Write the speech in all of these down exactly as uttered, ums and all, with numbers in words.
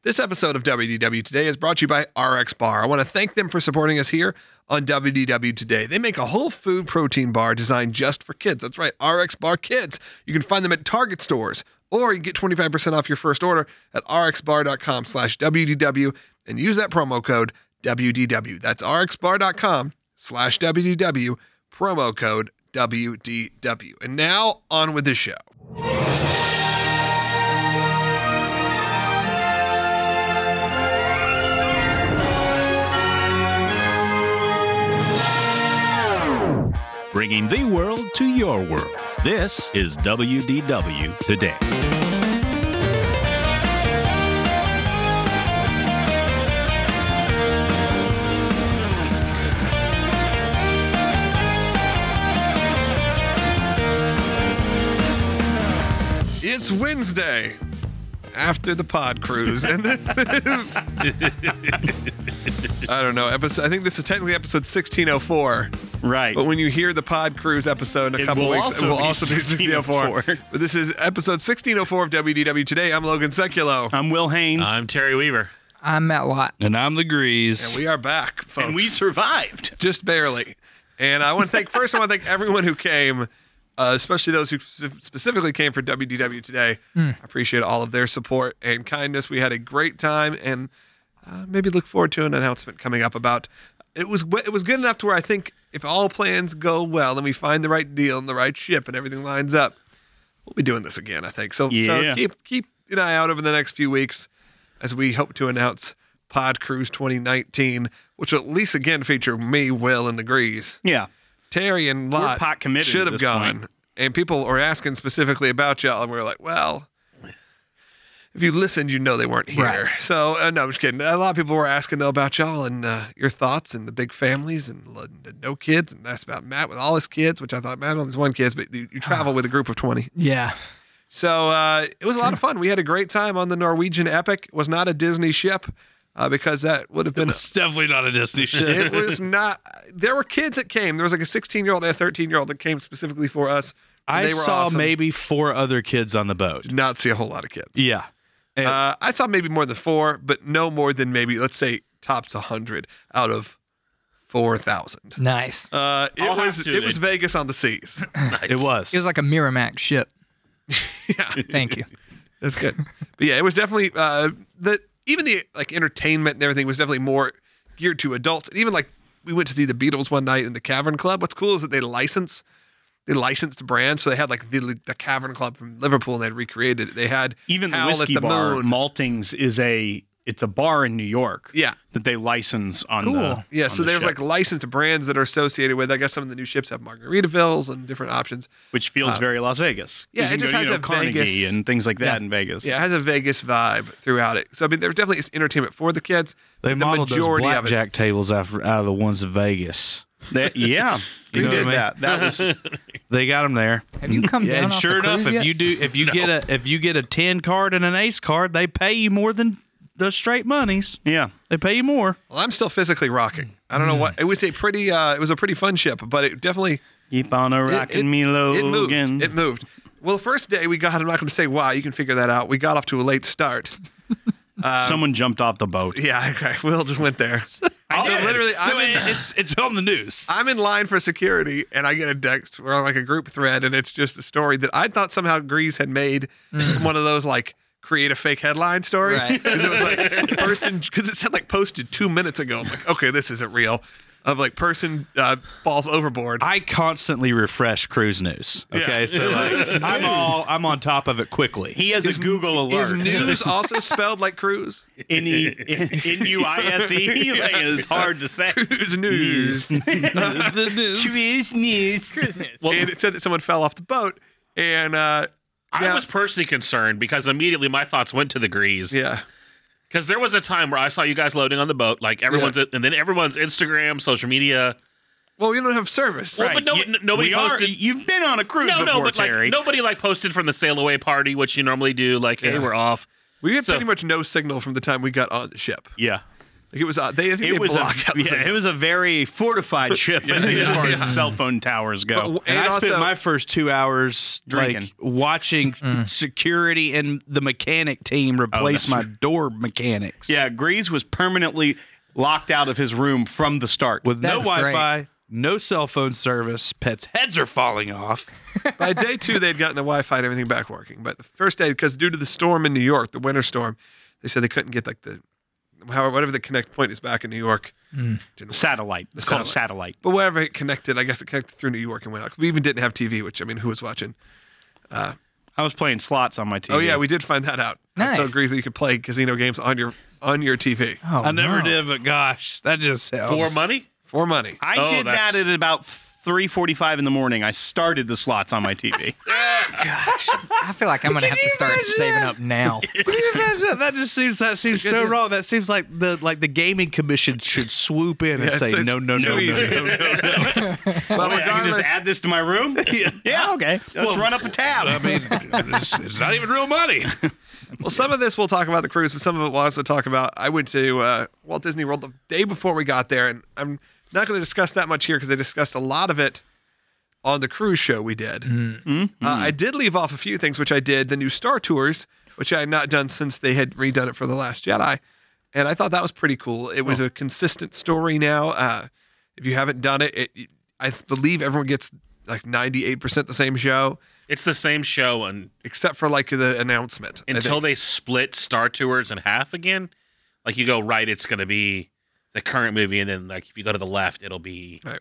This episode of W D W Today is brought to you by R X Bar. I want to thank them for supporting us here on W D W Today. They make a whole food protein bar designed just for kids. That's right, R X Bar Kids. You can find them at Target stores, or you can get twenty-five percent off your first order at rxbar.com slash WDW and use that promo code W D W. That's rxbar.com slash WDW, promo code W D W. And now, on with the show. Bringing the world to your world. This is W D W Today. It's Wednesday after the pod cruise, and this is I don't know episode. I think this is technically episode sixteen oh four. Right. But when you hear the pod cruise episode in a It couple will weeks, also it will be also be sixteen oh four. But this is episode sixteen oh four of W D W Today. I'm Logan Seculo, I'm Will Haynes. I'm Terry Weaver. I'm Matt Watt. And I'm the Grease. and we are back, folks. and we survived. Just barely. And I want to thank first. I want to thank everyone who came, uh, especially those who sp- specifically came for W D W Today. I appreciate all of their support and kindness. We had a great time, and uh, maybe look forward to an announcement coming up about. It was it was good enough to where I think if all plans go well and we find the right deal and the right ship and everything lines up, we'll be doing this again, I think. So, Yeah. so keep keep an eye out over the next few weeks as we hope to announce Pod Cruise twenty nineteen, which will at least again feature me, Will, and the Grease. Yeah. Terry and We're Lot pot committed should at have this gone. point. And people were asking specifically about y'all, and we were like, well, if you listened, you know they weren't here. Right. So, uh, no, I'm just kidding. A lot of people were asking, though, about y'all and uh, your thoughts and the big families and l- the no kids. And that's about Matt with all his kids, which I thought, Matt only has one kid, but you, you travel with a group of twenty. Yeah. So uh, it was a lot of fun. We had a great time on the Norwegian Epic. It was not a Disney ship uh, because that would have been... It's definitely not a Disney ship. It was not... There were kids that came. There was like a sixteen-year-old and a thirteen-year-old that came specifically for us. and I they were saw awesome. maybe four other kids on the boat. Did not see a whole lot of kids. Yeah. And Uh, I saw maybe more than four, but no more than maybe, let's say, tops one hundred out of four thousand. Nice. Uh, it I'll have was to. it was Vegas on the seas. Nice. it was. It was like a Miramax ship. Yeah, Thank you. that's good. But yeah, it was definitely uh, the even the like entertainment and everything was definitely more geared to adults. And even like we went to see the Beatles one night in the Cavern Club. What's cool is that they license they licensed brands, so they had like the the Cavern Club from Liverpool, and they had recreated it. They had Even the Howl at whiskey the bar, Moon. Maltings, is a it's a bar in New York. Yeah. That they license on Cool. the Yeah, on so the there's ship, like licensed brands that are associated with. I guess some of the new ships have Margaritavilles and different options. which feels very Las Vegas. yeah, You it can just go to, has you know, a Carnegie Vegas- and things like that Yeah. in Vegas. Yeah, it has a Vegas vibe throughout it. So I mean, there's definitely entertainment for the kids. they the modeled those majority of it. blackjack tables after, out of the ones in Vegas. That- yeah, you know did what I mean? that. That was They got them there. Have you come Yeah, down and off sure the enough, cruise if yet? you do, if you get a if you get a ten card and an ace card, they pay you more than the straight monies. yeah. They pay you more. Well, I'm still physically rocking. I don't know what it was. A pretty, uh, it was a pretty fun ship, but it definitely Keep on a it, rocking it- me, Logan. it moved. It moved. Well, the first day we got, I'm not going to say why. You can figure that out. We got off to a late start. Someone jumped off the boat. Yeah, okay. Will just went there. So literally, I'm No, in, it's it's on the news. I'm in line for security, and I get a text. We're on like a group thread, and it's just a story that I thought somehow Grease had made one of those like create a fake headline stories. Right. Because it was like person, because it said like posted two minutes ago. I'm like, okay, this isn't real. Of like person uh, falls overboard. I constantly refresh cruise news. Okay, Yeah. so like, I'm all I'm on top of it quickly. He has a Google alert. Is news also spelled like cruise? N E N U I S E. Like, it's hard to say. Cruise news. Cruise news. Well, And it said that someone fell off the boat, and uh, I yeah. was personally concerned because immediately my thoughts went to the Grease. yeah. Because there was a time where I saw you guys loading on the boat, like everyone's, and then everyone's Instagram, social media. Well, we don't have service. Well, but no, You- n- nobody we are- posted. You've been on a cruise no, before, no, but Terry. like nobody like posted from the sail away party, which you normally do. Like, hey, Yeah. we're off. We had So- pretty much no signal from the time we got on the ship. Yeah. Like it was. Uh, they I think It they was a block out the yeah, signal. it was a very fortified ship as far as cell phone towers go. But- And, and I also- spent my first two hours Drinking. like watching security and the mechanic team replace that's my right. door mechanics. yeah, Grease was permanently locked out of his room from the start. with no That's great. Wi-Fi, no cell phone service. Pets' heads are falling off. By day two, they'd gotten the Wi-Fi and everything back working. But the first day, because due to the storm in New York, the winter storm, they said they couldn't get like the, however, whatever the connect point is back in New York. Didn't work. satellite. It's called satellite. But wherever it connected, I guess it connected through New York and went out. 'Cause we even didn't have T V, which I mean, who was watching? I was playing slots on my T V. Oh yeah, we did find that out. Nice. So agrees that you could play casino games on your on your T V Oh, I never no. did, but gosh, that just sounds For money? for money. I Oh, did that's- that at about three forty-five in the morning. I started the slots on my T V. I feel like I'm gonna have to start saving up now. Can you imagine that? That just seems that seems so wrong. That seems like the like the gaming commission should swoop in and Yeah, say it's- no, no, it's no, too no, easy. no, no. Well, Oh, yeah, I can regardless, just add this to my room. yeah, okay. Let's run up a tab. I mean, it's, it's not even real money. well, some of this we'll talk about the cruise, but some of it we'll also talk about. I went to uh, Walt Disney World the day before we got there, and I'm not going to discuss that much here because they discussed a lot of it on the cruise show we did. Uh, I did leave off a few things, which I did. The new Star Tours, which I had not done since they had redone it for The Last Jedi. And I thought that was pretty cool. It was a consistent story now. Uh, if you haven't done it, it, I believe everyone gets like ninety-eight percent the same show, It's the same show and except for like the announcement. I until think. they split Star Tours in half again. Like you go right, it's going to be the current movie, and then like if you go to the left, it'll be Right.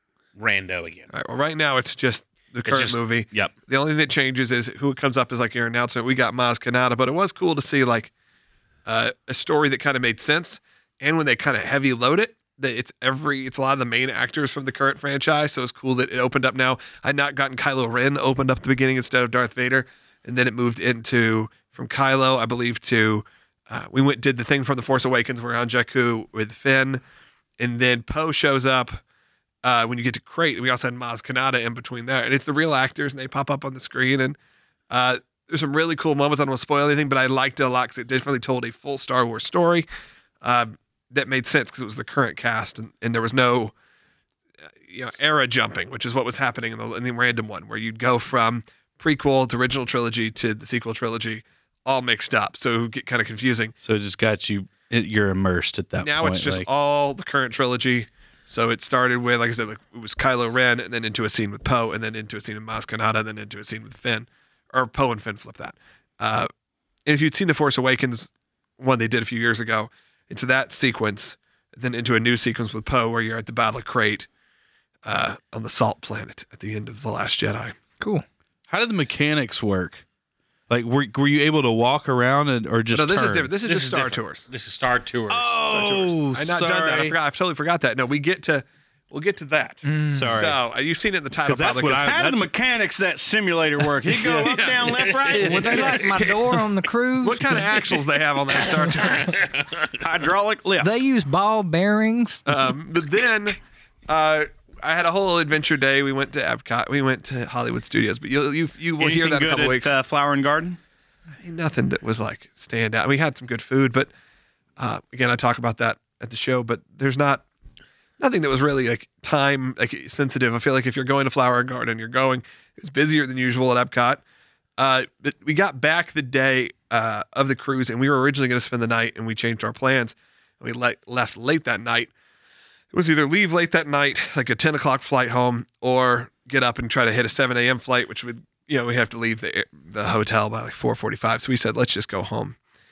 Rando again. All right, well, right now it's just the current just- movie. Yep. The only thing that changes is who comes up as like your announcement. We got Maz Kanata, but it was cool to see like uh, a story that kind of made sense. And when they kind of heavy load it, that it's every it's a lot of the main actors from the current franchise. So it's cool that it opened up now. I'd not gotten Kylo Ren opened up at the beginning instead of Darth Vader, and then it moved into from Kylo, I believe, to uh, we went did the thing from the Force Awakens. We're on Jakku with Finn, and then Poe shows up. Uh, when you get to Crate, we also had Maz Kanata in between there, and it's the real actors, and they pop up on the screen. And uh, there's some really cool moments. I don't want to spoil anything, but I liked it a lot because it definitely told a full Star Wars story uh, that made sense because it was the current cast, and, and there was no uh, you know era jumping, which is what was happening in the, in the random one, where you'd go from prequel to original trilogy to the sequel trilogy, all mixed up, so it would get kind of confusing. So it just got you. It, you're immersed at that Now point. it's just like, all the current trilogy. So it started with, like I said, like it was Kylo Ren, and then into a scene with Poe, and then into a scene with Maz Kanata, and then into a scene with Finn, or Poe and Finn flip that. Uh, and if you'd seen the Force Awakens one they did a few years ago, into that sequence, then into a new sequence with Poe where you're at the Battle of Crate uh, on the Salt Planet at the end of The Last Jedi. Cool. how did the mechanics work? Like, were were you able to walk around and or just? no, this turn? is different. This is This just is Star different. Tours. This is Star Tours. Oh, I've not done that. I sorry. forgot. I totally forgot that. No, we get to, we'll get to that. Sorry. So uh, you've seen it in the title. 'Cause that's probably, what 'cause- I- How do the That's- mechanics of that simulator work? You go up, down, left, right. Would they like my door on the cruise? What kind of axles they have on that Star Tours? Hydraulic lift. They use ball bearings. Um, but then uh, I had a whole adventure day. We went to Epcot. We went to Hollywood Studios. But you you you will hear Anything that in a good couple at, weeks. Uh, Flower and Garden. Ain't nothing that was like stand out. We had some good food, but uh, again, I talk about that at the show. But there's not nothing that was really like time like sensitive. I feel like if you're going to Flower and Garden, you're going. It was busier than usual at Epcot. Uh, but we got back the day uh, of the cruise, and we were originally going to spend the night, and we changed our plans. We le- left late that night. It was either leave late that night, like a ten o'clock flight home, or get up and try to hit a seven a.m. flight, which would, you know, we have to leave the the hotel by like four forty-five. So we said, let's just go home.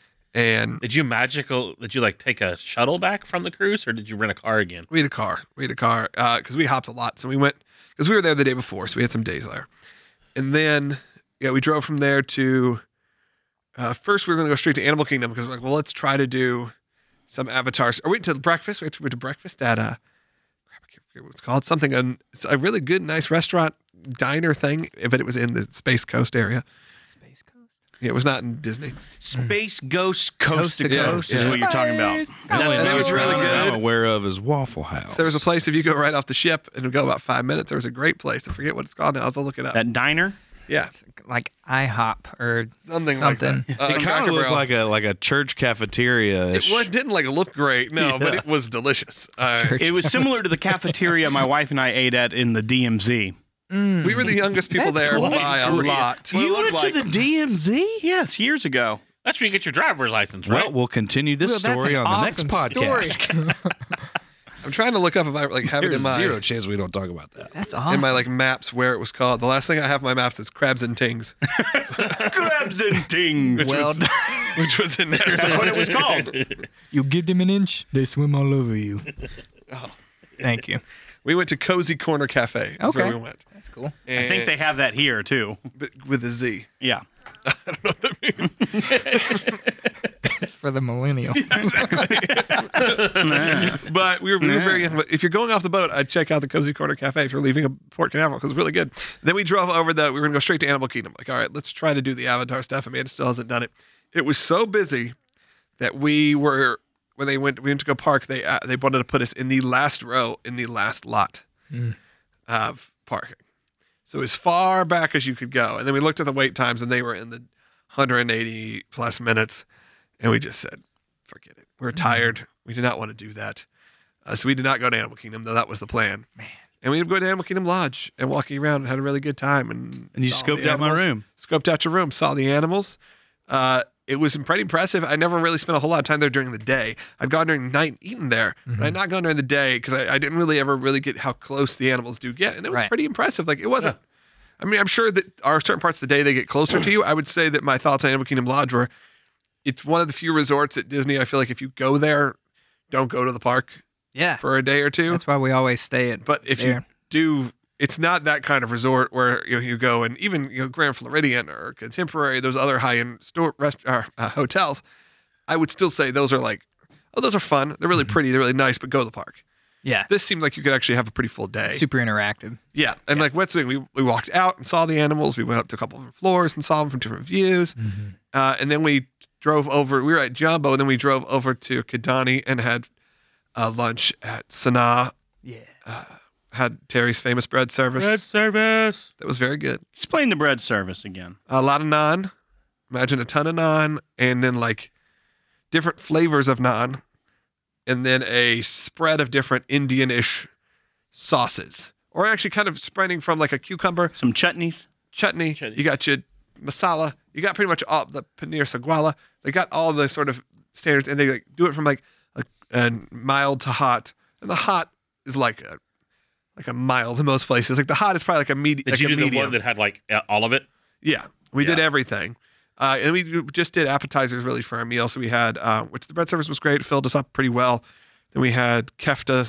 And Did you magical? Did you like take a shuttle back from the cruise, or did you rent a car again? we had a car. We had a car because we hopped a lot. So we went, because we were there the day before. So we had some days there. And then, yeah, we drove from there to, uh, first we were going to go straight to Animal Kingdom because we're like, well, let's try to do some avatars. Or we went to breakfast. We went to breakfast at, uh, crap, I can't forget what it's called. Something, on, it's a really good, nice restaurant diner thing, but it was in the Space Coast area. Space Coast. Yeah, it was not in Disney. Space Ghost Coast, Coast to to Coast Coast. is Yeah. what you're talking about. Space That Coast. And it was really What I'm good. aware of is Waffle House. So there was a place, if you go right off the ship and go about five minutes, there was a great place. I forget what it's called now. I'll have to look it up. That diner. Yeah, like IHOP or something, something. like that. Uh, It kind Cracker of looked Barrel. like a like a church cafeteria. It wa- didn't like look great, no, but Yeah. it was delicious. Uh, It was similar to the cafeteria my wife and I ate at in the D M Z. we were the youngest people That's there cool. by a lot. What it You looked went to like. the D M Z? Yes, years ago. That's where you get your driver's license, right? Well, we'll continue this Well, that's story an on the next awesome story. podcast. I'm trying to look up if I like have it There's in my zero chance we don't talk about that. That's awesome. in my like maps where it was called. The last thing I have in my maps is Crabs and Tings, Crabs and tings. well, which was in there. That's what it was called. you give them an inch, they swim all over you. Oh. Thank you. We went to Cozy Corner Cafe. That's Okay. where we went. That's cool. I think they have that here too. but with a Z. Yeah. It's for the millennial. But we were, we were very. If you're going off the boat, I'd check out the Cozy Corner Cafe if you're leaving a Port Canaveral because it's really good. Then we drove over the. We were gonna go straight to Animal Kingdom. Like, all right, let's try to do the Avatar stuff. Amanda still hasn't done it. It was so busy that we were when they went. We went to go park. They uh, they wanted to put us in the last row in the last lot of parking. So as far back as you could go. And then we looked at the wait times, and they were in the one hundred eighty plus minutes. And we just said, forget it. We're tired. We did not want to do that. Uh, so we did not go to Animal Kingdom, though that was the plan. Man. And we ended up going to Animal Kingdom Lodge and walking around and had a really good time. And, And you saw scoped the out my animals. room. Scoped out your room, saw the animals. Uh, it was pretty impressive. I never really spent a whole lot of time there during the day. I'd gone during the night and eaten there, Mm-hmm. but I'd not gone during the day because I, I didn't really ever really get how close the animals do get. And it was Right. pretty impressive. Like, it wasn't. I mean, I'm sure that are certain parts of the day they get closer to you. I would say that my thoughts on Animal Kingdom Lodge were it's one of the few resorts at Disney. I feel like if you go there, don't go to the park Yeah. for a day or two. That's why we always stay at But if there. you do, it's not that kind of resort where you know, you go and even you know Grand Floridian or Contemporary, those other high end store rest or, uh, hotels. I would still say those are like, oh, those are fun. They're really pretty. They're really nice. But go to the park. Yeah. This seemed like you could actually have a pretty full day. Super interactive. Yeah, and like Wet Swing, we we walked out and saw the animals. We went up to a couple of floors and saw them from different views, uh, and then we drove over. We were at Jumbo, and then we drove over to Kidani and had uh, lunch at Sanaa. Yeah. Had Terry's famous bread service. Bread service. That was very good. Explain the bread service again. A lot of naan. Imagine a ton of naan, and then like different flavors of naan, and then a spread of different Indian-ish sauces, or actually kind of spreading from like a cucumber. Some chutneys. Chutney, Chutneys. you got your masala, you got pretty much all the paneer saguala. They got all the sort of standards, and they like do it from like a, a mild to hot. And the hot is like a like a mild in most places. Like the hot is probably like a, medi- Did like you a do the medium. one that had like uh, all of it? Yeah, we did Yeah. everything. Uh, and we do- just did appetizers really for our meal. So we had, uh, which the bread service was great, filled us up pretty well. Then we had kefta,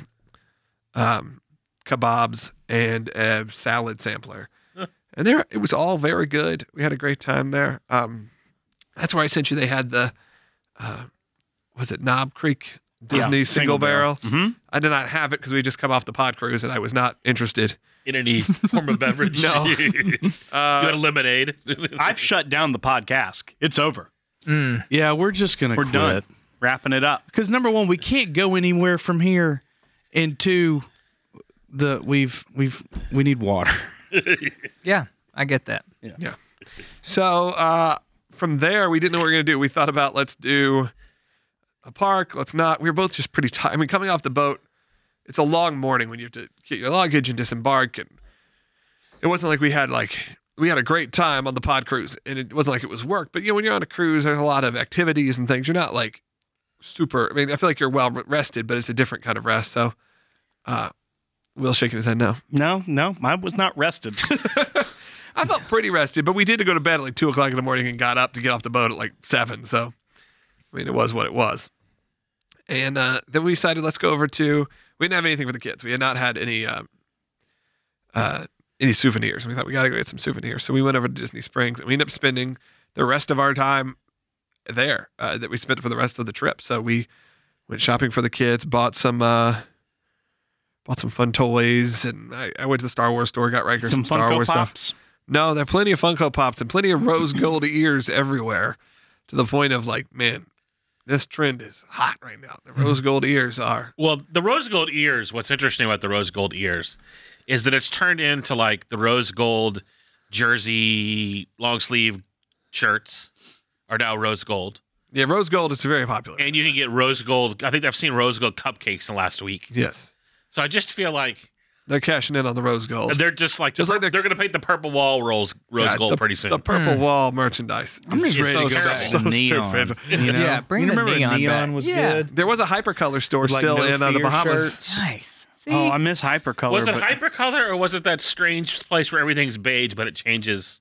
um, kebabs, and a salad sampler. And there, it was all very good. We had a great time there. Um, that's where I sent you. They had the, uh, was it Knob Creek Disney Yeah, single, single barrel? barrel. Mhm. I did not have it because we just come off the pod cruise and I was not interested. In any form of beverage? No. you had a lemonade. I've shut down the podcast. It's over. Yeah, we're just gonna We're quit. done. Wrapping it up. Because number one, we can't go anywhere from here, and two, the we've we've we need water. Yeah. I get that. Yeah. So uh, from there, we didn't know what we were going to do. We thought about let's do a park. Let's not. We were both just pretty tired. I mean, coming off the boat, it's a long morning when you have to get your luggage and disembark. And it wasn't like we had like, we had a great time on the pod cruise. And it wasn't like it was work. But, you know, when you're on a cruise, there's a lot of activities and things. You're not like super, I mean, I feel like you're well rested, but it's a different kind of rest. So uh, Will's shaking his head no. No, no, I was not rested. I felt pretty rested, but we did go to bed at like two o'clock in the morning and got up to get off the boat at like seven. So, I mean, it was what it was. And uh, then we decided let's go over to. We didn't have anything for the kids. We had not had any um, uh, any souvenirs. We thought we got to go get some souvenirs. So we went over to Disney Springs and we ended up spending the rest of our time there uh, that we spent for the rest of the trip. So we went shopping for the kids, bought some. Uh, Bought some fun toys, and I, I went to the Star Wars store, got Riker some, Some Star Funko Wars stuff. Pops. No, there are plenty of Funko Pops and plenty of rose gold ears everywhere to the point of like, man, this trend is hot right now. The rose gold ears are. Well, the rose gold ears, what's interesting about the rose gold ears is that it's turned into like the rose gold jersey long sleeve shirts are now rose gold. Yeah, rose gold is very popular. And you can get rose gold. I think I've seen rose gold cupcakes in the last week. Yes. So I just feel like they're cashing in on the rose gold. they're just like, Just the, like they're, they're- they're going to paint the purple wall rose, rose Yeah, gold the, pretty soon. The purple wall merchandise. I'm just is ready so to go back so to neon. stupid. You know? Yeah, bring you the remember neon neon back. was Yeah. good. There was a hypercolor store With, like, still no in uh, the fear Bahamas. shirts. Nice. See? Oh, I miss Hypercolor. was it but hypercolor or was it that strange place where everything's beige but it changes?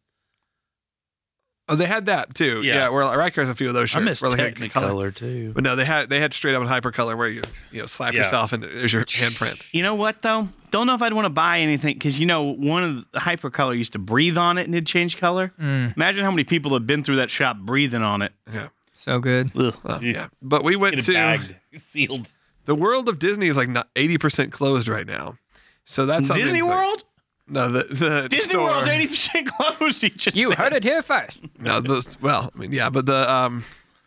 Oh, they had that too. Yeah. Yeah, where Riker has a few of those I shirts. miss where they had color. Technicolor too. But no, they had they had straight up in hypercolor where you you know slap Yeah. yourself and there's your handprint. you know what though? Don't know if I'd want to buy anything because you know one of the Hypercolor used to breathe on it and it'd change color. Imagine how many people have been through that shop breathing on it. Yeah, So good. Ugh. well, yeah. But we went Get it to bagged, sealed. the world of Disney is like not eighty percent closed right now. So that's something Disney that- World? No, the the Disney store. World's eighty percent closed. You, just You said. heard it here first. No, those. Well, I mean, yeah, but the um,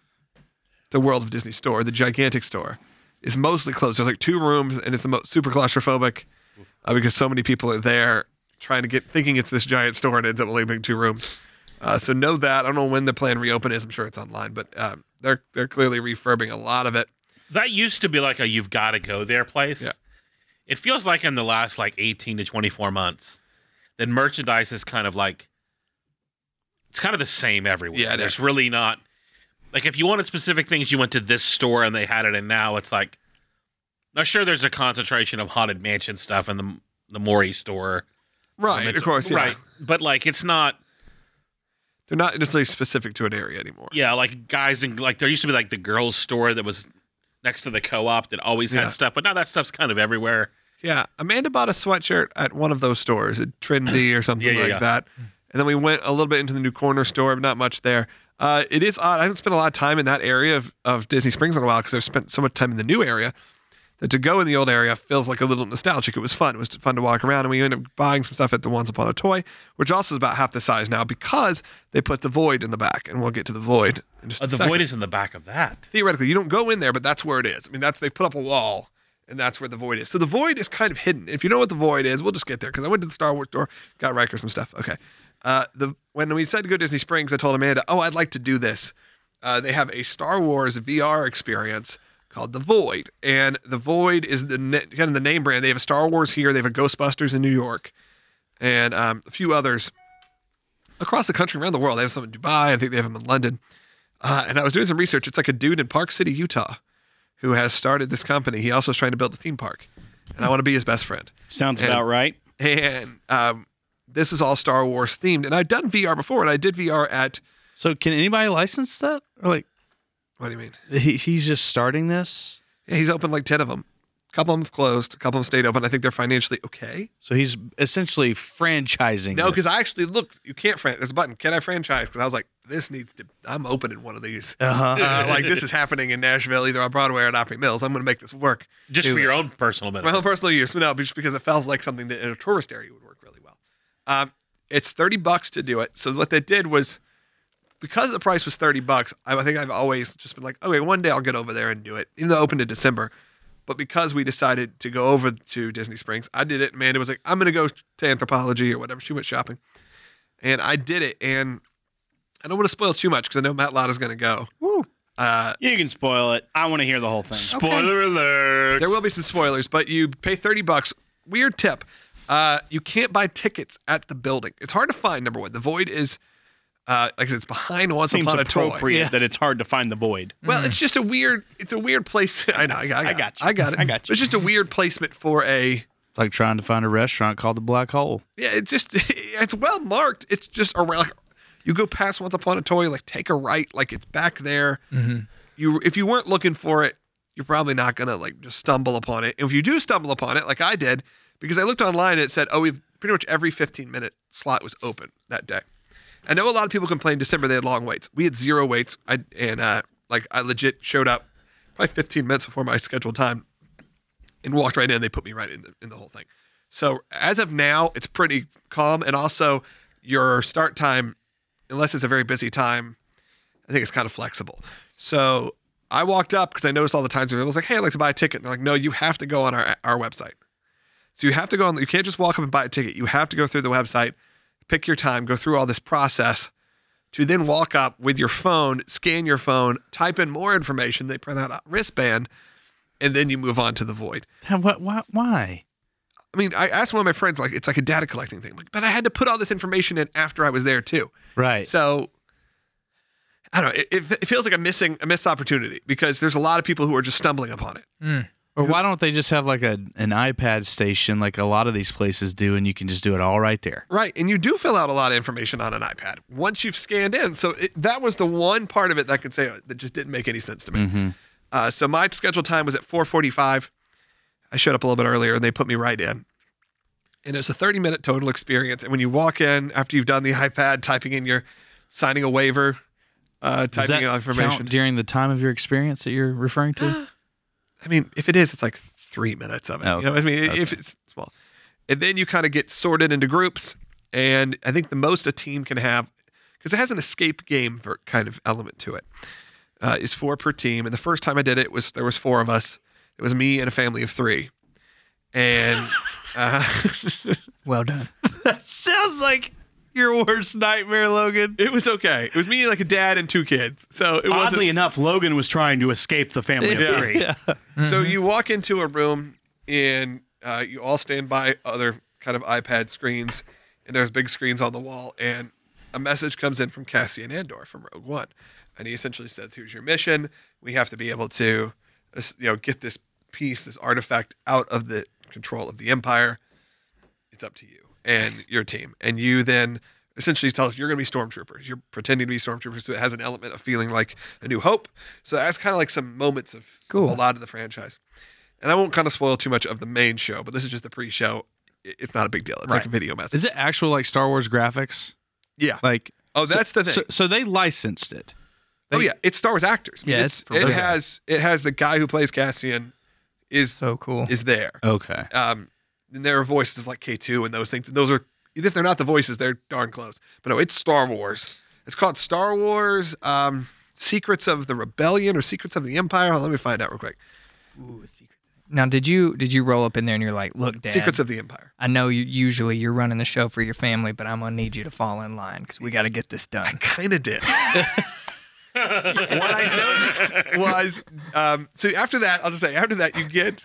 the World of Disney store, the gigantic store, is mostly closed. There's like two rooms, and it's the most super claustrophobic uh, because so many people are there trying to get thinking it's this giant store, and it ends up only being two rooms. Uh, so know that. I don't know when the plan reopen is. I'm sure it's online, but um, they're they're clearly refurbing a lot of it. That used to be like a you've got to go there place. Yeah. It feels like in the last like eighteen to twenty-four months, that merchandise is kind of like, it's kind of the same everywhere. Yeah, it There's is. really not, like if you wanted specific things, you went to this store and they had it, and now it's like, now sure there's a concentration of Haunted Mansion stuff in the the Maury store. Right, It's- of course, yeah. Right. But like it's not, They're not necessarily specific to an area anymore. yeah, like guys and like there used to be like the girls' store that was next to the co-op that always had Yeah. stuff, but now that stuff's kind of everywhere. Yeah, Amanda bought a sweatshirt at one of those stores, at Trendy or something Yeah, yeah, like yeah. that. And then we went a little bit into the new corner store, but not much there. Uh, it is odd. I haven't spent a lot of time in that area of, of Disney Springs in a while because I've spent so much time in the new area that to go in the old area feels like a little nostalgic. It was fun. It was fun to walk around, and we ended up buying some stuff at the Once Upon a Toy, which also is about half the size now because they put the Void in the back, and we'll get to the Void in just Uh, a the second. void is in the back of that. Theoretically, you don't go in there, but that's where it is. I mean, that's they put up a wall, and that's where the Void is. So the Void is kind of hidden. If you know what the Void is, we'll just get there because I went to the Star Wars store, got Riker some stuff. Okay. Uh, the when we decided to go to Disney Springs, I told Amanda, "Oh, I'd like to do this." Uh, they have a Star Wars V R experience called the Void, and the Void is the ne- kind of the name brand. They have a Star Wars here. They have a Ghostbusters in New York, and um, a few others across the country, around the world. They have some in Dubai. I think they have them in London. Uh, and I was doing some research. It's like a dude in Park City, Utah, who has started this company. He also is trying to build a theme park, and I want to be his best friend. Sounds And- about right. And um, this is all Star Wars themed. And I'd done V R before, and I did V R at. So can anybody license that? Or like What do you mean? he, he's just starting this? Yeah, he's opened like ten of them. A couple of them have closed. A couple of them stayed open. I think they're financially okay. So he's essentially franchising. No, because this. I actually looked. You can't franchise. There's a button. Can I franchise? Because I was like, this needs to. I'm opening one of these. Uh-huh. Uh, like this is happening in Nashville, either on Broadway or at Opry Mills. I'm going to make this work. Just Do for it. your own personal benefit. My own personal use, but no, just because it feels like something that in a tourist area would work really well. Um, it's thirty bucks to do it. So what they did was, because the price was thirty bucks, I, I think I've always just been like, okay, one day I'll get over there and do it, even though it opened in December. But because we decided to go over to Disney Springs, I did it. Amanda was like, I'm going to go to Anthropologie or whatever. She went shopping. And I did it. And I don't want to spoil too much because I know Matt Lotta's going to go. Woo. Uh, You can spoil it. I want to hear the whole thing. Spoiler alert. There will be some spoilers, but you pay thirty bucks. Weird tip. Uh, you can't buy tickets at the building. It's hard to find, number one. The Void is, uh, like I said, it's behind Once Seems Upon a Toy. appropriate that it's hard to find the void. Well, it's just a weird, it's a weird place. I know, I got, I got, got you. I got it. I got you. It's just a weird placement for a, It's like trying to find a restaurant called the Black Hole. yeah, it's just, it's well marked. It's just around, like, you go past Once Upon a Toy, like take a right, like it's back there. You, if you weren't looking for it, you're probably not going to like just stumble upon it. And if you do stumble upon it, like I did, because I looked online and it said, oh, we've pretty much every fifteen minute slot was open that day. I know a lot of people complained December they had long waits. We had zero waits. I and uh, like I legit showed up probably fifteen minutes before my scheduled time and walked right in. They put me right in the, in the whole thing. So as of now, it's pretty calm. And also your start time, unless it's a very busy time, I think it's kind of flexible. So I walked up because I noticed all the times I was like, hey, I'd like to buy a ticket. And they're like, no, you have to go on our our website. So you have to go on, you can't just walk up and buy a ticket. You have to go through the website, pick your time, go through all this process to then walk up with your phone, scan your phone, type in more information. They print out a wristband, and then you move on to the void. What? What? Why? I mean, I asked one of my friends, like, it's like a data collecting thing. Like, but I had to put all this information in after I was there too. Right. So I don't know. It, it, it feels like a missing a missed opportunity because there's a lot of people who are just stumbling upon it. Mm. Or why don't they just have like a an iPad station like a lot of these places do, and you can just do it all right there? Right. And you do fill out a lot of information on an iPad once you've scanned in. So it, that was the one part of it that I could say that just didn't make any sense to me. Mm-hmm. Uh, so my scheduled time was at four forty-five. I showed up a little bit earlier and they put me right in. And it was a thirty minute total experience. And when you walk in after you've done the iPad, typing in your, signing a waiver, uh, Does typing that in information. count during the time of your experience that you're referring to? I mean, if it is, it's like three minutes of it. Oh, you know what I mean? okay. If it's small. And then you kind of get sorted into groups. And I think the most a team can have, because it has an escape game ver- kind of element to it, uh, is four per team. And the first time I did it, was there was four of us. It was me and a family of three. And uh, Well done. That sounds like your worst nightmare, Logan. it was okay. It was me, like a dad and two kids. So it wasn't. Oddly enough, Logan was trying to escape the family of Yeah. three. Yeah. So you walk into a room and uh, you all stand by other kind of iPad screens, and there's big screens on the wall, and a message comes in from Cassian Andor from Rogue One, and he essentially says, "Here's your mission. We have to be able to, uh, you know, get this piece, this artifact, out of the control of the Empire. It's up to you and your team." And you then essentially tell us you're going to be stormtroopers. You're pretending to be stormtroopers, so it has an element of feeling like A New Hope. So that's kind of like some moments of, Cool. of a lot of the franchise. And I won't kind of spoil too much of the main show, but this is just the pre-show. It- It's not a big deal. It's like Right. a video message. Is it actual like Star Wars graphics? Yeah. Like, Oh, that's so, the thing. So, so they licensed it. oh yeah, it's Star Wars actors. I mean, Yeah, it's, it's from it Boba. has it has the guy who plays Cassian is So cool. is there. Okay. Um, and there are voices of like K two and those things. And those are, even if they're not the voices, they're darn close. But no, it's Star Wars. It's called Star Wars um, Secrets of the Rebellion or Secrets of the Empire. Hold on, let me find out real quick. Ooh, secrets. Now, did you did you roll up in there and you're like, look, Dad, Secrets of the Empire. I know you usually you're running the show for your family, but I'm gonna need you to fall in line because we got to get this I done. kind of did. What I noticed was, um, so after that, I'll just say, after that, you get,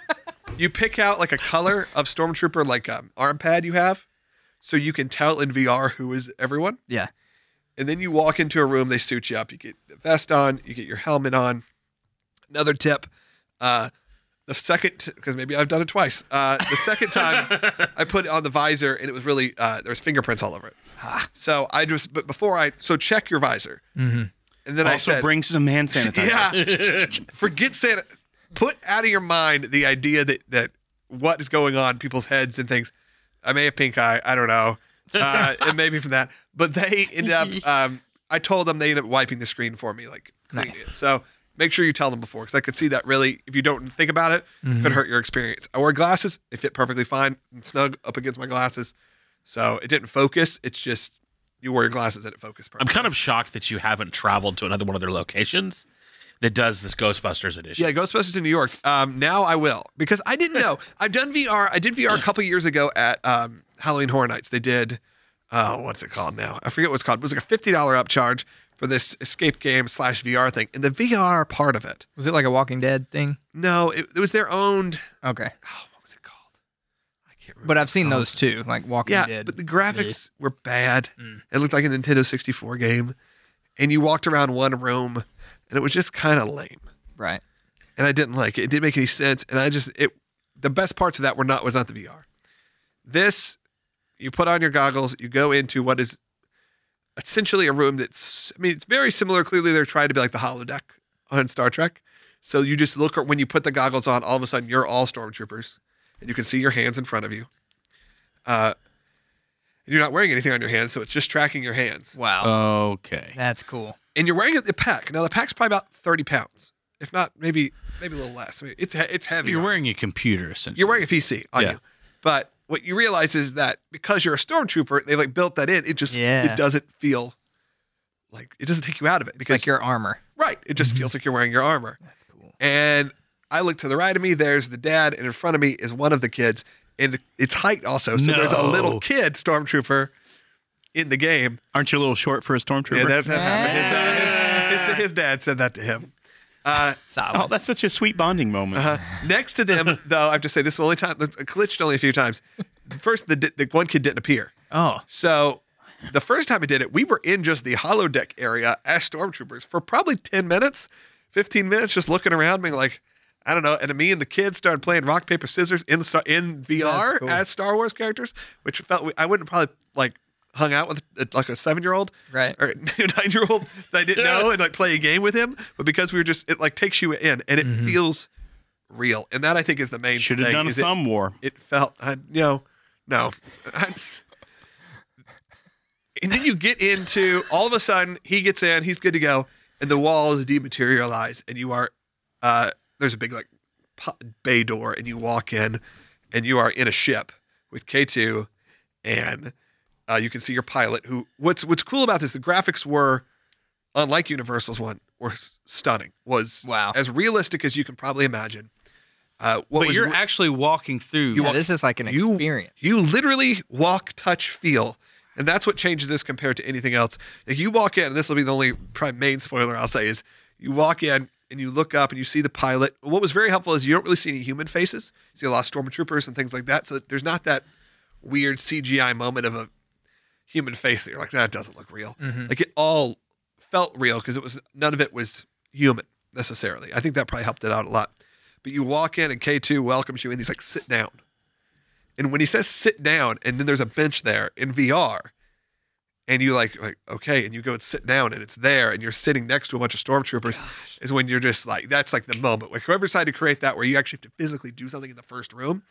you pick out like a color of Stormtrooper, like um, arm pad you have, so you can tell in V R who is everyone. Yeah. And then you walk into a room, they suit you up. You get the vest on, you get your helmet on. Another tip, uh, the second, because maybe I've done it twice. Uh, the second time I put it on the visor and it was really, uh, there was fingerprints all over it. So I just, but before I, so check your visor. Mm-hmm. And then I Also, said, bring some hand sanitizer. yeah, forget Santa. Put out of your mind the idea that, that what is going on in people's heads and things. I may have pink eye. I don't know. Uh, and maybe from that. But they ended up, um, I told them they ended up wiping the screen for me, like cleaning Nice. it. So make sure you tell them before, because I could see that really, if you don't think about it, could hurt your experience. I wore glasses. They fit perfectly fine and snug up against my glasses. So it didn't focus. It's just you wore your glasses and it focused I'm perfectly. kind of shocked that you haven't traveled to another one of their locations that does this Ghostbusters edition. Yeah, Ghostbusters in New York. Um, now I will, because I didn't know. I've done V R. I did V R a couple years ago at um, Halloween Horror Nights. They did, uh, what's it called now? I forget what it's called. It was like a fifty dollars upcharge for this escape game slash V R thing. And the V R part of it, Was it like a Walking Dead thing? no, it, it was their own, Okay. oh, what was it called? I can't remember. But what I've it's seen called. those too, like Walking Yeah, Dead. but the graphics were bad. Mm. It looked like a Nintendo sixty-four game. And you walked around one room and it was just kind of lame. Right. And I didn't like it. It didn't make any sense. And I just it the best parts of that were not was not the V R. This, you put on your goggles, you go into what is essentially a room that's, I mean, it's very similar. Clearly, they're trying to be like the holodeck on Star Trek. So you just look, when you put the goggles on, all of a sudden you're all stormtroopers, and you can see your hands in front of you. Uh, and you're not wearing anything on your hands, so it's just tracking your hands. Wow. Okay. That's cool. And you're wearing the pack. Now the pack's probably about thirty pounds, if not maybe maybe a little less. I mean, it's he- it's heavy. You're on you. wearing a computer essentially. You're wearing a P C on Yeah. you. But what you realize is that because you're a stormtrooper, they like built that in. It just Yeah. it doesn't feel like it doesn't take you out of it It's because like your armor. right. It just feels like you're wearing your armor. That's cool. And I look to the right of me. There's the dad, and in front of me is one of the kids, and it's height also. So there's a No. little kid stormtrooper in the game. Aren't you a little short for a stormtrooper? Yeah, that, that happened. His, dad, his, his, his dad said that to him. Uh, Solid. Oh, that's such a sweet bonding moment. uh, next to them, though, I have to say this is the only time, it glitched only a few times. First, the, the one kid didn't appear. Oh. So the first time we did it, we were in just the holodeck area as stormtroopers for probably ten minutes, fifteen minutes, just looking around, being like, I don't know. And me and the kids started playing rock, paper, scissors in Star- in V R That's cool. as Star Wars characters, which felt I wouldn't probably like hung out with uh, like a seven year old Right. or nine year old that I didn't know and like play a game with him. But because we were just, it like takes you in and it Mm-hmm. feels real. And that I think is the main Should thing. have done a is it- thumb war. It felt, I, you know, no. That's- and then you get into, all of a sudden, he gets in, he's good to go, and the walls dematerialize, and you are, uh, there's a big, like, po- bay door, and you walk in, and you are in a ship with K two, and uh, you can see your pilot, who, what's what's cool about this, the graphics were, unlike Universal's one, were s- stunning, was Wow. as realistic as you can probably imagine. Uh, what But was you're re- actually walking through. Yeah, this is like an you, experience. You literally walk, touch, feel. And that's what changes this compared to anything else. Like you walk in, and this will be the only probably main spoiler I'll say is you walk in and you look up and you see the pilot. What was very helpful is you don't really see any human faces. You see a lot of stormtroopers and things like that. So there's not that weird C G I moment of a human face that you're like, that doesn't look real. Like it all felt real because it was none of it was human necessarily. I think that probably helped it out a lot. But you walk in and K two welcomes you and he's like, sit down. And when he says sit down, and then there's a bench there in V R, and you like, like okay, and you go and sit down, and it's there, and you're sitting next to a bunch of stormtroopers, is when you're just like, that's like the moment. Like whoever decided to create that, where you actually have to physically do something in the first room,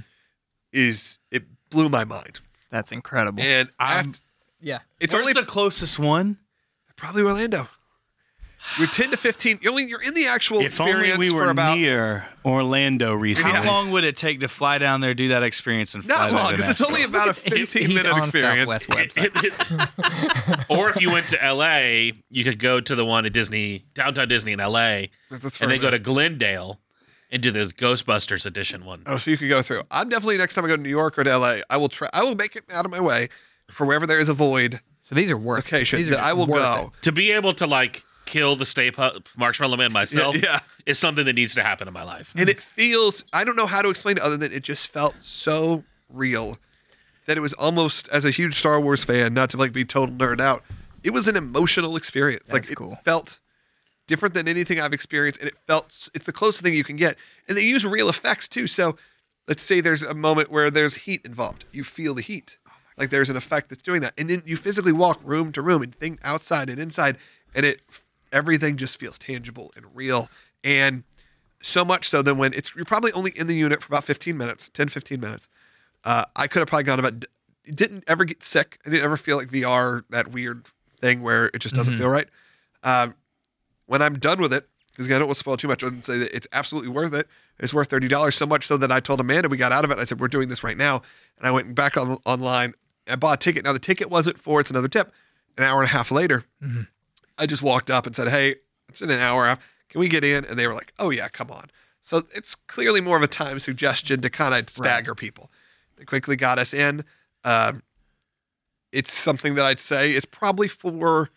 is it blew my mind. That's incredible. And after, yeah. it's Where's only the closest one? probably Orlando. You're ten to fifteen. You're only you're in the actual If only experience we were for about near Orlando recently. How long would it take to fly down there, do that experience, and fly not back long to because it's only Nashville? about a fifteen He's minute on experience. Southwest website. Or if you went to L A, you could go to the one at Disney, downtown Disney in L A, That's and then go further. to Glendale and do the Ghostbusters edition one. Oh, so you could go through. I'm definitely next time I go to New York or to L A, I will try. I will make it out of my way for wherever there is a void So these are worth it. location These are that just I will worth go. it. To be able to like kill the Stay Puft Marshmallow Man myself Yeah, yeah. is something that needs to happen in my life. And it feels. I don't know how to explain it other than it just felt so real that it was almost, as a huge Star Wars fan, not to like be total nerd out, it was an emotional experience. like That's it cool. felt different than anything I've experienced, and it felt. It's the closest thing you can get, and they use real effects too. So let's say there's a moment where there's heat involved. You feel the heat. Like there's an effect that's doing that. And then you physically walk room to room and think outside and inside, and it everything just feels tangible and real. And so much so that when it's you're probably only in the unit for about fifteen minutes, ten, fifteen minutes. Uh, I could have probably gone about didn't ever get sick. I didn't ever feel like V R, that weird thing where it just doesn't feel right. Um, when I'm done with it, because I don't want to spoil too much, I wouldn't say that it's absolutely worth it. It's worth thirty dollars, so much so that I told Amanda we got out of it. I said, we're doing this right now. And I went back on online and bought a ticket. Now, the ticket wasn't for, it's another tip, an hour and a half later. I just walked up and said, hey, it's in an hour. Can we get in? And they were like, oh, yeah, come on. So it's clearly more of a time suggestion to kind of stagger people. They quickly got us in. Um, it's something that I'd say is probably for,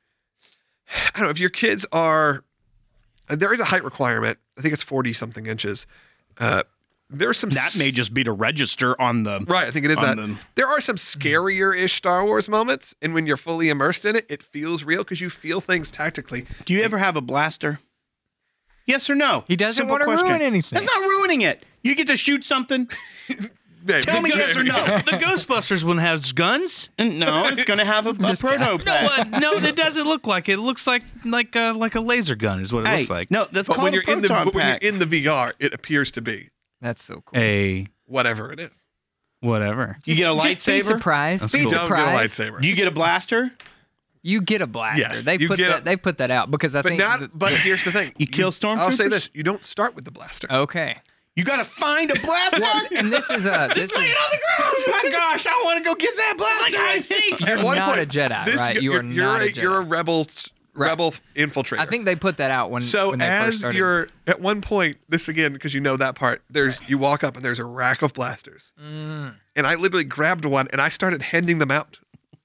I don't know, if your kids are, uh, there is a height requirement. I think it's forty something inches. Uh, there's some That may just be to register on the right. I think it is that. on the- There are some scarier-ish Star Wars moments, and when you're fully immersed in it, it feels real because you feel things tactically. Do you ever have a blaster? Yes or no? He doesn't Simple want to question. ruin anything. That's not ruining it. You get to shoot something. Yeah, Tell me the- yes or no. The Ghostbusters one has guns. And no, it's going to have a, a proto pack. What? No, it doesn't look like it. It looks like like a, like a laser gun is what it Hey, looks like. no, that's But called when a you're in the proton but when pack. you're in the V R, it appears to be That's so cool. A whatever it is. whatever. Do you get a Just be lightsaber? surprised. That's Be cool. Don't get a surprised. lightsaber. Do you get a blaster? You get a blaster. Yes, they you put get that. a- they put that out because I but think. not. the- But here's the thing. You kill stormtroopers? I'll say this: you don't start with the blaster. okay. You got to find a blaster? And this is a. This is. Oh my gosh, I want to go get that blaster. At You're one not point, a Jedi, this- right? You you're, are you're not a, a Jedi. You're a rebel. Right. Rebel infiltrator. I think they put that out when. So when they first as started. you're at one point, this again because you know that part. There's you walk up and there's a rack of blasters, Mm. and I literally grabbed one and I started handing them out.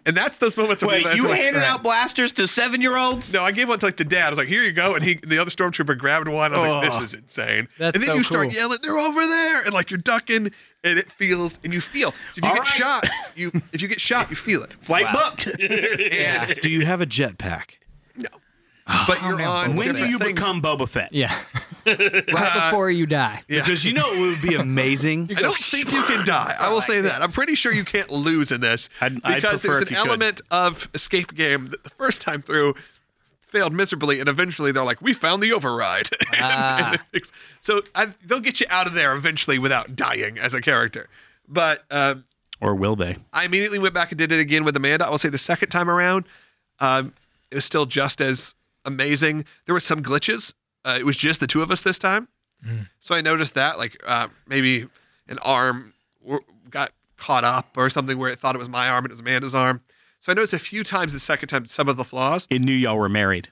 And that's those moments of Wait, that's you like- handing out blasters to seven-year-olds? No, I gave one to like the dad. I was like, "Here you go," and he, the other stormtrooper grabbed one. I was like, "This Oh. is insane." That's and then so you start cool. yelling, "They're over there!" And like you're ducking, and it feels, and you feel. So if you All get right. shot, you if you get shot, you feel it. Flight booked. Yeah. Do you have a jetpack? No. But you're no, on. but When do different you things. become Boba Fett? Yeah. Right before you die. Yeah. Because you know it would be amazing. I don't think you can die. I will say that. I'm pretty sure you can't lose in this I'd- I'd because prefer there's if an you could. element of escape game that the first time through failed miserably, and eventually they're like, "We found the override." And- Ah. and they fix- so I, they'll get you out of there eventually without dying as a character. But um, Or will they? I immediately went back and did it again with Amanda. I will say the second time around, um, it was still just as amazing. There were some glitches. Uh, it was just the two of us this time. So I noticed that, like uh, maybe an arm w- got caught up or something where it thought it was my arm and it was Amanda's arm. So I noticed a few times the second time some of the flaws. It knew y'all were married.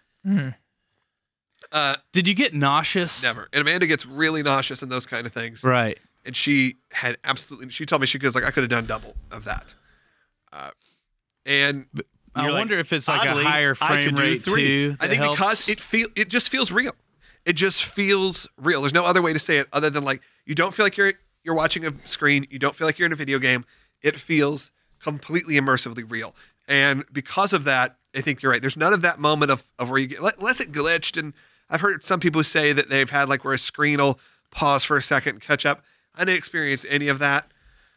Uh, Did you get nauseous? never. And Amanda gets really nauseous and those kind of things. Right. And she had absolutely, she told me, she goes like, I could have done double of that. Uh, and I You're like, wonder if it's like oddly, a higher I frame could do rate three. too. I that think helps. because it feel it just feels real. It just feels real. There's no other way to say it other than like you don't feel like you're you're watching a screen. You don't feel like you're in a video game. It feels completely immersively real. And because of that, I think you're right. There's none of that moment of, of where you get unless it glitched. And I've heard some people say that they've had like where a screen will pause for a second and catch up. I didn't experience any of that.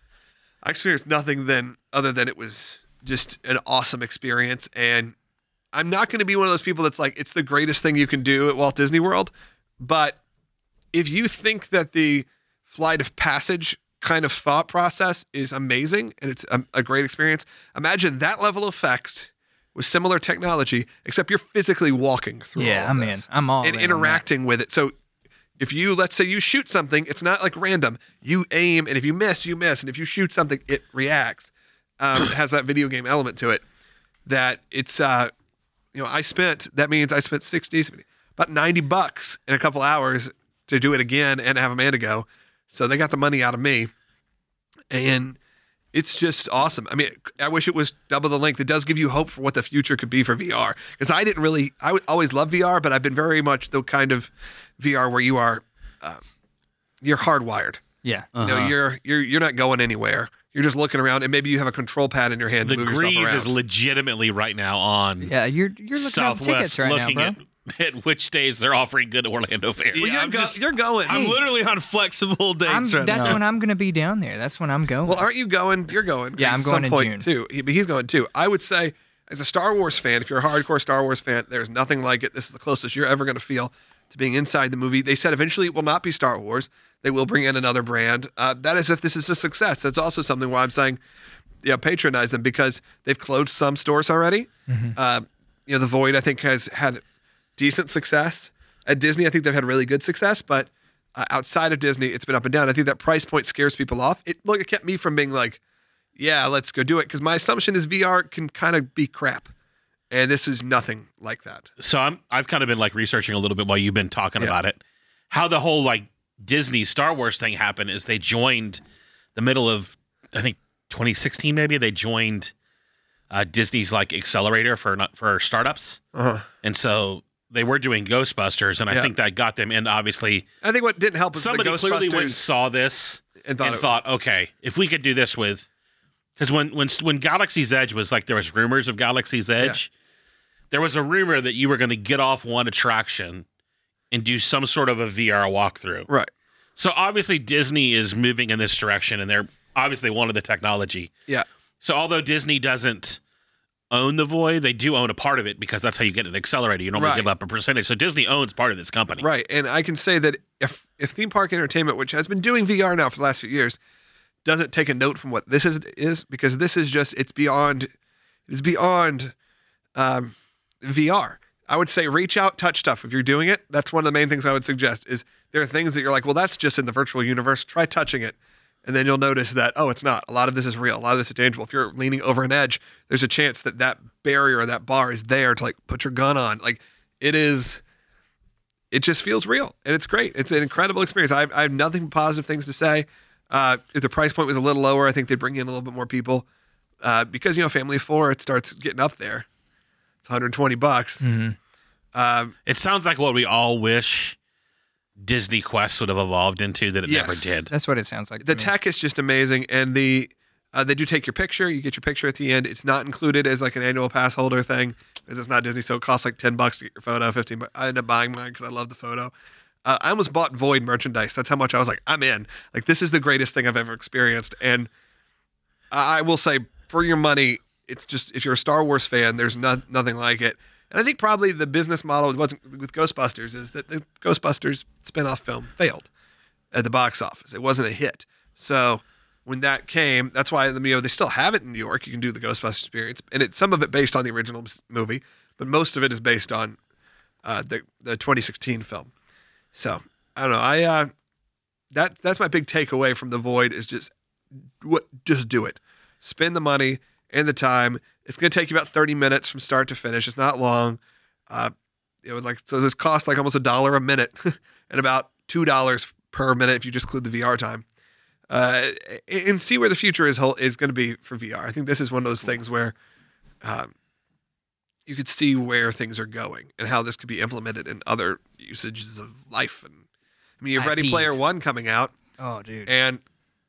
I experienced nothing then other than it was just an awesome experience. And I'm not going to be one of those people that's like, it's the greatest thing you can do at Walt Disney World. But if you think that the flight of passage kind of thought process is amazing and it's a, a great experience, imagine that level of effects with similar technology, except you're physically walking through Yeah, all of I'm this in. I'm all and in on that. interacting with it. So if you, let's say you shoot something, it's not like random. You aim, and if you miss, you miss. And if you shoot something, it reacts. Um, it has that video game element to it that it's, uh, you know, I spent, that means I spent sixty, about ninety bucks in a couple hours to do it again and have Amanda go. So they got the money out of me. And it's just awesome. I mean, I wish it was double the length. It does give you hope for what the future could be for V R. Because I didn't really, I would always love V R, but I've been very much the kind of V R where you are, uh, you're hardwired. Yeah. You know, you're you're you're not going anywhere. You're just looking around, and maybe you have a control pad in your hand The to move yourself Grease around. is legitimately right now on Yeah, you're you're looking up tickets Southwest, right looking now, bro. at, at which days they're offering good Orlando fares. Well, Yeah, you're, I'm go- just- you're going. I'm literally on flexible dates I'm, right that's now. when I'm gonna be down there. That's when I'm going. Well, aren't you going? You're going. Yeah, I'm at going some in point June. too. He, but he's going too. I would say, as a Star Wars fan, if you're a hardcore Star Wars fan, there's nothing like it. This is the closest you're ever going to feel to being inside the movie. They said eventually it will not be Star Wars. They will bring in another brand. Uh, that is if this is a success. That's also something why I'm saying, yeah, patronize them because they've closed some stores already. Uh, you know, the Void I think has had decent success. At Disney, I think they've had really good success, but uh, outside of Disney, it's been up and down. I think that price point scares people off. It look, it kept me from being like, yeah, let's go do it. Because my assumption is V R can kind of be crap, and this is nothing like that. So I'm I've kind of been like researching a little bit while you've been talking Yeah. about it. How the whole like Disney Star Wars thing happened is they joined the middle of I think twenty sixteen maybe they joined uh, Disney's like accelerator for not for startups, Uh-huh. and so they were doing Ghostbusters, and I Yeah. think that got them. And obviously, I think what didn't help was somebody the clearly went and Ghostbusters. saw this And and thought thought, it- okay, if we could do this with, because when when when Galaxy's Edge was like there was rumors of Galaxy's Edge, there was a rumor that you were going to get off one attraction and do some sort of a V R walkthrough. Right. So obviously Disney is moving in this direction, and they're obviously wanted the technology. Yeah. So although Disney doesn't own the Void, they do own a part of it because that's how you get an accelerator. You normally Right. give up a percentage. So Disney owns part of this company. Right. And I can say that if if theme park entertainment, which has been doing V R now for the last few years, doesn't take a note from what this is is because this is just it's beyond it's beyond um, V R. I would say reach out, touch stuff. If you're doing it, that's one of the main things I would suggest is there are things that you're like, well, that's just in the virtual universe. Try touching it. And then you'll notice that, oh, it's not. A lot of this is real. A lot of this is tangible. If you're leaning over an edge, there's a chance that that barrier or that bar is there to like put your gun on. Like it is, it just feels real. And it's great. It's an incredible experience. I have, I have nothing but positive things to say. Uh, if the price point was a little lower, I think they'd bring in a little bit more people. uh, because, you know, family of four, it starts getting up there. It's one hundred twenty bucks. Mm-hmm. Um, It sounds like what we all wish Disney Quest would have evolved into that it Yes. never did. That's what it sounds like. the to me. tech is just amazing, and the uh, they do take your picture. You get your picture at the end. It's not included as like an annual pass holder thing, because it's not Disney, so it costs like ten bucks to get your photo, fifteen. But I ended up buying mine because I love the photo. Uh, I almost bought Void merchandise. That's how much I was like, I'm in. Like, this is the greatest thing I've ever experienced. And I I will say, for your money, it's just, if you're a Star Wars fan, there's no, nothing like it. And I think probably the business model wasn't with Ghostbusters is that the Ghostbusters spinoff film failed at the box office. It wasn't a hit. So when that came, that's why, you know, they still have it in New York. You can do the Ghostbusters experience, and it's some of it based on the original s- movie, but most of it is based on uh, the the twenty sixteen film. So I don't know. I uh, that that's my big takeaway from The Void is just what just do it. Spend the money and the time. It's going to take you about thirty minutes from start to finish. It's not long. Uh, it would like so this costs like almost a dollar a minute, and about two dollars per minute if you just include the V R time. Uh, and see where the future is whole, is going to be for V R. I think this is one of those things where um, you could see where things are going and how this could be implemented in other usages of life. And I mean, you have I Ready Ps. Player One coming out, Oh, dude. and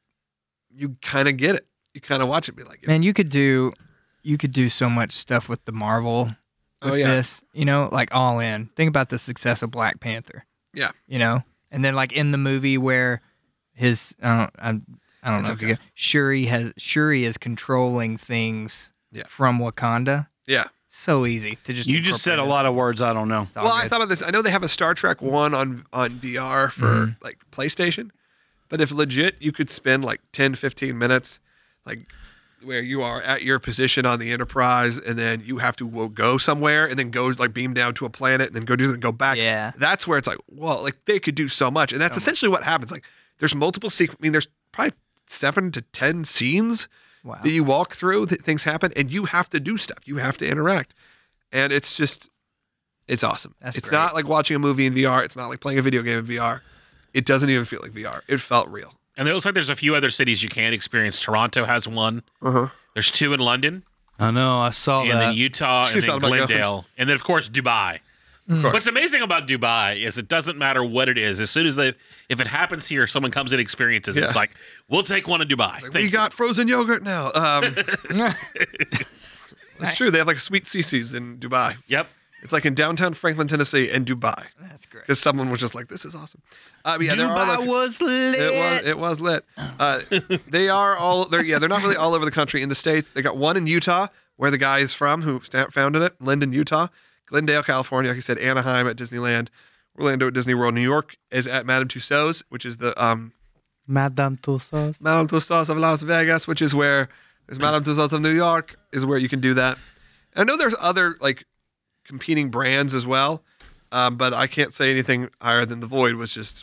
you kind of get it. You kind of watch it, be like, Man, you could do, you could do so much stuff with the Marvel. With Oh, yeah. this, you know, like all in. Think about the success of Black Panther. yeah, You know, and then like in the movie where his, I don't, I, I don't It's know, if you okay. get, Shuri has Shuri is controlling things Yeah. from Wakanda. yeah. So easy to just. You just said a incorporate lot of words I don't know. it. It's all Well, I good. thought about this. I know they have a Star Trek One on on V R for Mhm. like PlayStation, but if legit you could spend like ten, fifteen minutes, like where you are at your position on the Enterprise, and then you have to wo- go somewhere, and then go like beam down to a planet, and then go do and go back. Yeah. That's where it's like, well, like they could do so much, and that's essentially what happens. Like there's multiple sequ- I mean, there's probably seven to ten scenes Wow. that you walk through, that things happen, and you have to do stuff. You have to interact. And it's just, it's awesome. That's it's great. not like watching a movie in V R. It's not like playing a video game in V R. It doesn't even feel like V R. It felt real. And it looks like there's a few other cities you can experience. Toronto has one. Uh-huh. There's two in London, I know. I saw and that. then Utah, You and then thought about going. Glendale, and then of course Dubai. Of course. What's amazing about Dubai is it doesn't matter what it is. As soon as they, if it happens here, someone comes in and experiences it. Yeah. It's like, we'll take one in Dubai. Thank we you. got frozen yogurt now. Um, it's true. They have like sweet Cece's in Dubai. Yep. It's like in downtown Franklin, Tennessee, and Dubai. That's great. Because someone was just like, this is awesome. Uh, but yeah, there are Dubai like- was lit. It was it was lit. Uh, they are all they're yeah they're not really all over the country. In the States, they got one in Utah where the guy is from who sta- founded it, Linden, Utah, Glendale, California. Like I said, Anaheim at Disneyland, Orlando at Disney World, New York is at Madame Tussauds, which is the um Madame Tussauds. Madame Tussauds of Las Vegas, which is where there's Madame Tussauds of New York is where you can do that. And I know there's other like competing brands as well, um, but I can't say anything higher than the Void was just.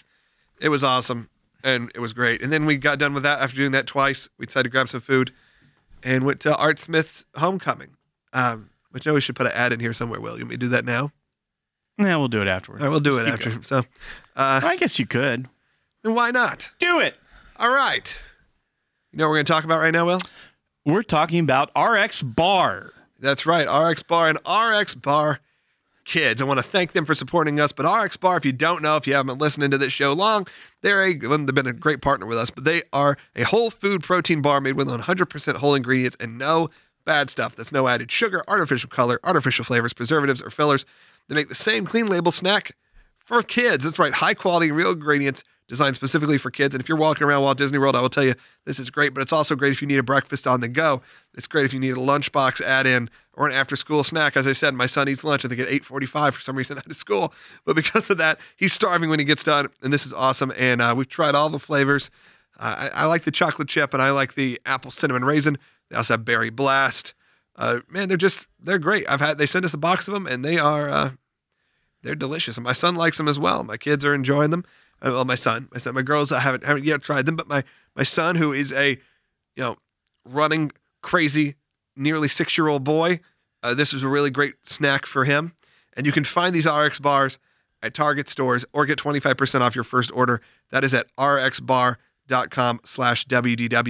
It was awesome, and it was great. And then we got done with that. After doing that twice, we decided to grab some food and went to Art Smith's Homecoming, um, which I know we should put an ad in here somewhere, Will. You want me to do that now? Yeah, we'll do it afterwards. All right, we'll do it Keep after. going. So, uh, I guess you could. and why not? Do it. All right. You know what we're going to talk about right now, Will? We're talking about R X Bar. That's right, R X Bar and R X Bar Kids. I want to thank them for supporting us. But R X Bar, if you don't know, if you haven't been listening to this show long, they're a, well, they've been a great partner with us. But they are a whole food protein bar made with one hundred percent whole ingredients and no bad stuff. That's no added sugar, artificial color, artificial flavors, preservatives, or fillers. They make the same clean label snack for kids. That's right, high quality, real ingredients designed specifically for kids. And if you're walking around Walt Disney World, I will tell you this is great, but it's also great if you need a breakfast on the go. It's great if you need a lunchbox add-in or an after-school snack. As I said, my son eats lunch, I think, at eight forty-five for some reason out of school. But because of that, he's starving when he gets done, and this is awesome. And uh, we've tried all the flavors. Uh, I, I like the chocolate chip, and I like the apple cinnamon raisin. They also have berry blast. Uh, man, they're just, they're great. I've had, they sent us a box of them, and they are, uh, they're delicious. And my son likes them as well. My kids are enjoying them. Uh, well, my son, my son, my girls, I haven't haven't yet tried them, but my my son, who is a, you know, running crazy, nearly six year old boy, uh, this is a really great snack for him. And you can find these R X bars at Target stores or get twenty-five percent off your first order. That is at rxbar.com slash WDW.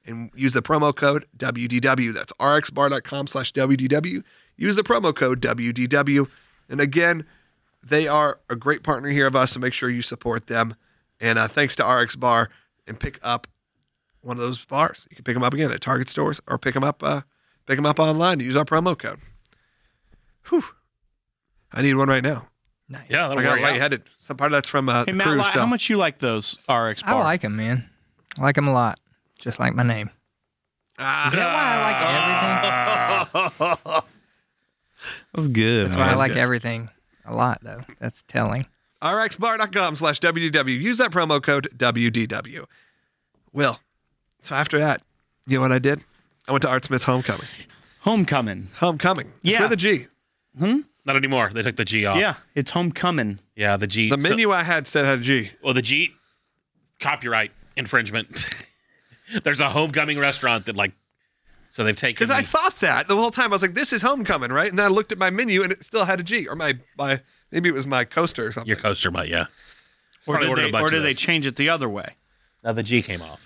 and use the promo code W D W. That's rxbar.com slash WDW. Use the promo code W D W. And again, they are a great partner here of us, so make sure you support them. And uh, thanks to R X Bar, and pick up one of those bars. You can pick them up again at Target stores or pick them up, uh, pick them up online. Use our promo code. Whew. I need one right now. Nice. Yeah, that'll I got work out. lightheaded. Some part of that's from uh, Hey, the Matt, cruise li- stuff. how much you like those R X I bar? like them, man. I like them a lot. Just like my name. Ah, Is that why I like everything? That's good. That's man. why I that's like good. everything a lot, though. That's telling. rxbar.com slash WDW. Use that promo code W D W. Will, so after that, you know what I did? I went to Art Smith's Homecoming. Homecoming. Homecoming. It's Yeah. with a G. Not anymore. They took the G off. Yeah, it's homecoming. Yeah, the G. The so- menu I had said had a G. well, the G, copyright infringement. There's a homecoming restaurant that, like, so they've taken. Because I the- thought that the whole time. I was like, this is Homecoming, right? And then I looked at my menu and it still had a G. Or my, my maybe it was my coaster or something. your coaster might, yeah. Or Probably did, ordered they, a bunch or of did they those. change it the other way? Now the G came off.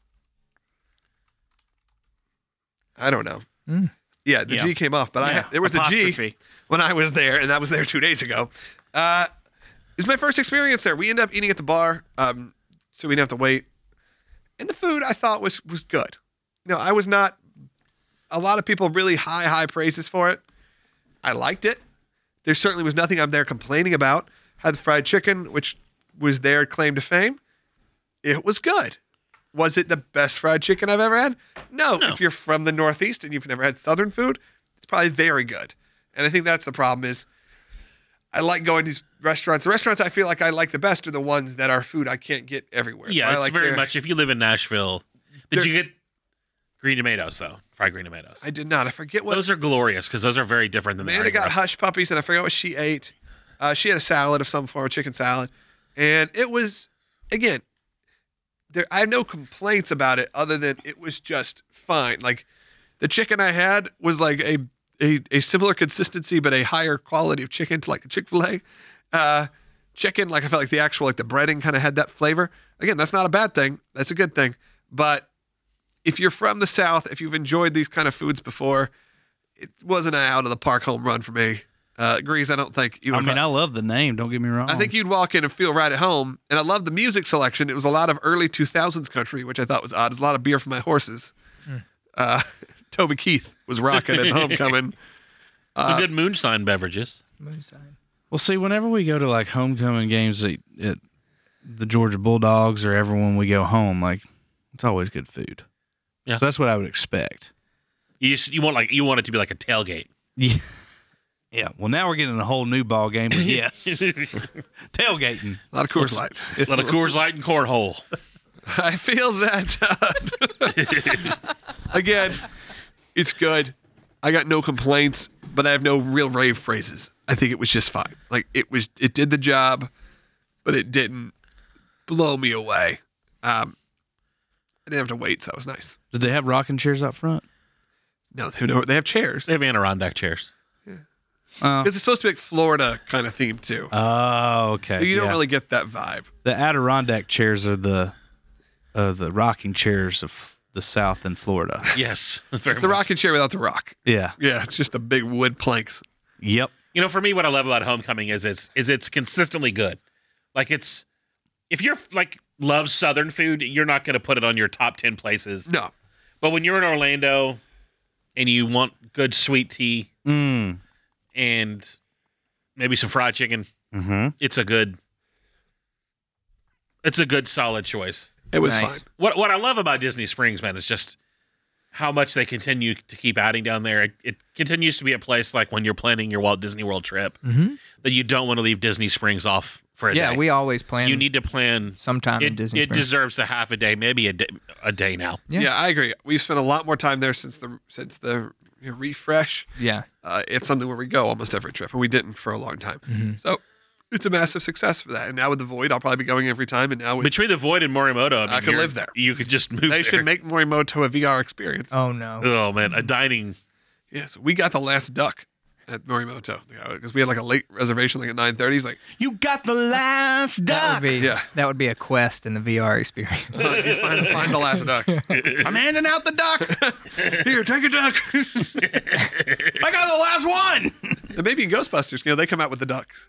I don't know. Yeah, the Yeah. G came off, but I Yeah, had, there was a G apostrophe. when I was there, and that was there two days ago. Uh, it was my first experience there. We ended up eating at the bar, um, so we didn't have to wait. And the food I thought was was good. You know, I was not. A lot of people really high high praises for it. I liked it. There certainly was nothing I'm there complaining about. Had the fried chicken, which was their claim to fame. It was good. Was it the best fried chicken I've ever had? No. If you're from the Northeast and you've never had Southern food, it's probably very good. And I think that's the problem is I like going to these restaurants. The restaurants I feel like I like the best are the ones that are food I can't get everywhere. Yeah, I it's like very their- much. If you live in Nashville, did They're- you get green tomatoes though? Fried green tomatoes. I did not. I forget what. Those are glorious because those are very different than the Amanda Irish got restaurant. hush puppies, and I forgot what she ate. Uh, she had a salad of some form, a chicken salad, and it was, again, there. I have no complaints about it other than it was just fine. Like the chicken I had was like a a, a similar consistency but a higher quality of chicken to like a Chick-fil-A. Uh, chicken, like I felt like the actual like the breading kind of had that flavor. Again, that's not a bad thing. That's a good thing. But if you're from the South, if you've enjoyed these kind of foods before, it wasn't an out of the park home run for me. Uh, Grease, I don't think you I would. mean, I love the name. Don't get me wrong. I think you'd walk in and feel right at home. And I love the music selection. It was a lot of early two thousands country, which I thought was odd. There's a lot of Beer for My Horses. Uh, Toby Keith was rocking at Homecoming. Some good moonshine beverages. Moonshine. Well, see, whenever we go to like homecoming games at, at the Georgia Bulldogs or ever when we go home, like it's always good food. Yeah. So that's what I would expect. You just, you want like you want it to be like a tailgate. Yeah. Yeah. Well, now we're getting a whole new ball game. But yes, tailgating. A lot of Coors Light. A lot of Coors Light and cornhole. I feel that, uh, again, it's good. I got no complaints, but I have no real rave praises. I think it was just fine. Like it was, it did the job, but it didn't blow me away. Um, I didn't have to wait, so it was nice. Did they have rocking chairs out front? No, they don't- they have chairs They have Adirondack chairs. Oh, because it's supposed to be like Florida kind of theme too. oh okay. you don't yeah. really get that vibe. The Adirondack chairs are the uh, the rocking chairs of the South in Florida. Yes, very It's the much. rocking chair without the rock. Yeah. Yeah, it's just the big wood planks. Yep. You know, for me, what I love about Homecoming is it's is it's consistently good. Like it's if you're like love Southern food, you're not going to put it on your top ten places. No, But when you're in Orlando and you want good sweet tea Mm. and maybe some fried chicken, Mm-hmm. it's a good it's a good solid choice. it was Nice. fine. What what I love about Disney Springs, man, is just how much they continue to keep adding down there. It, it continues to be a place like when you're planning your Walt Disney World trip that you don't want to leave Disney Springs off for a Yeah, day. we always plan. you need to plan sometime in it, Disney it Springs. deserves a half a day, maybe a day, a day now. Yeah. Yeah. I agree. We've spent a lot more time there since the since the you know, refresh. yeah. Uh, it's something where we go almost every trip, and we didn't for a long time. Mm-hmm. So it's a massive success for that. And now with the Void, I'll probably be going every time. And now with, Between the Void and Morimoto, I, mean, I could you're- live there. You could just move they there. should make Morimoto a V R experience. Oh no. Oh man, a dining. Yes, we got the last duck at Morimoto because we had like a late reservation, like at nine thirty. He's like, You got the last That duck. would be Yeah. that would be a quest in the V R experience. oh, you find, find the last duck. I'm handing out the duck. Here, take a duck. I got the last one. And maybe in Ghostbusters, you know, they come out with the ducks.